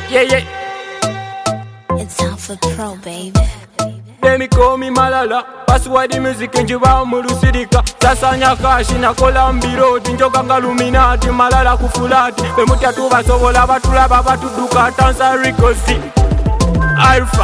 Yeah, yeah. It's Alpha Pro, baby. They call me Malala. Pass why the music njiba mulusidika. Sasa nyakashi na kola mbiroti. Njoka ngaluminati Malala kufulati. Bemutia tuba sobola batulaba batuduka. Tansa rikosi Alpha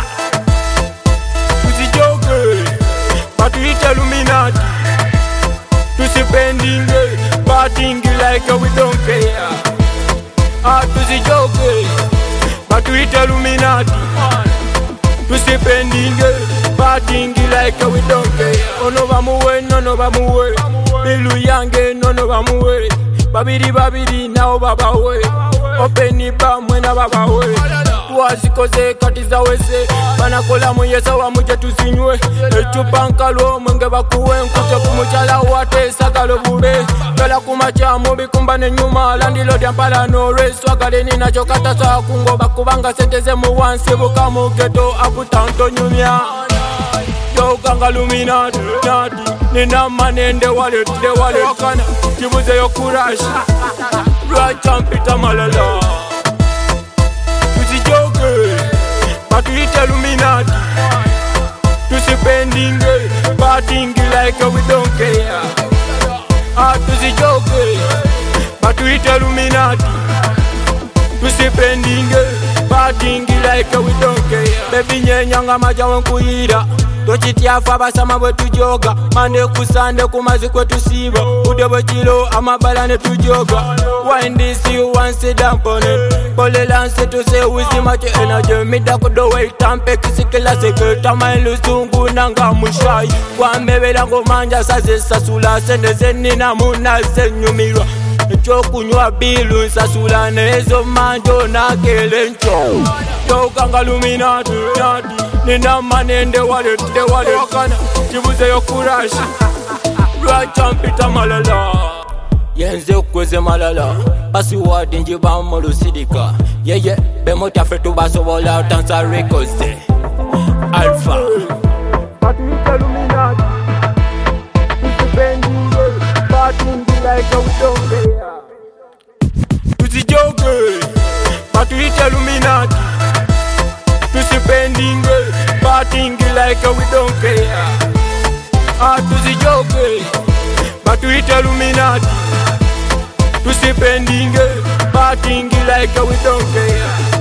tusijoke batuite Illuminati. Tusipending partying like we don't care. Tusijoke batuite Illuminati. Tusipending partying like we don't care. Ono bamuwe, no bamuwe. Bilu yange, no bamuwe. Babidi now babawe. Openi ba mwena babawe. Wazikoze katiza wese. Banakola muyesa wa muje tusinywe. Echupa nkalo mwenge bakuwe. Nkute kumuchala wate sagalo bure. Kala kumacha mubi kumbane nyuma. Landilo diampala no race. Wakale nina chokata saa kungo. Bakubanga senteze muwansi. Buka mugeto aputanto nyumia. Yo kanga Illuminati, nina manende wallet, wakana jibuze yo kurashi. Right champita Malala. Tusijoke batuite Illuminati. Tusipending partying like we don't care. Tusijoke batuite Illuminati. Tusipending partying like we don't care. Baby nyenyanga majawe nkuyira. Tochitiafa basama bwetu joga. Mande kusande kumazi kwetu siba. Udebo chilo amabala ne tujoga. Wind this you want sit down on it. Pole lance to say wizi macho energy. Mida kudo wait tampe kisikila seketa. Mailu sungu nanga mushai. Kwa mbebela ngomanja saze sasula. Sende zeni na muna zenyumirwa. Ncho kunywa bilu sasula. Nezo manjo na kelencho. Yo kanga Illuminati. Nina manende wallet, wakana jibuze yo kurashi. Right champita Malala. Yenze kweze Malala. Pasi wadi njiba mulusidika. Yeah, bemota fetu baso wala tansa rikosi Alpha batuite Illuminati. Tusipending partying like we don't care. Tusijoke batuite Illuminati. Tusipending partying like we don't care. Tusijoke batuite Illuminati. Tusipending partying like we don't care.